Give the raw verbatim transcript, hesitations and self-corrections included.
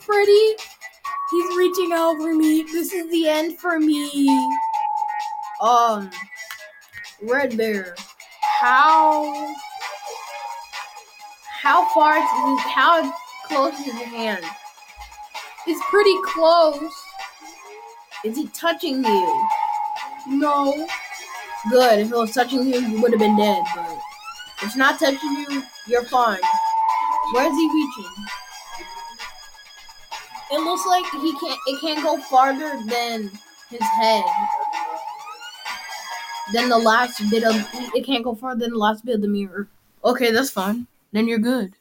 Freddy. He's reaching out for me. This is the end for me. Um, Red Bear. How? How far is his? How close is his hand? It's pretty close. Is he touching you? No. Good. If it was touching you, you would have been dead. But if it's not touching you, you're fine. Where is he reaching? It looks like he can't. It can't go farther than his head. Then the last bit of. It can't go farther than the last bit of the mirror. Okay, that's fine. Then you're good.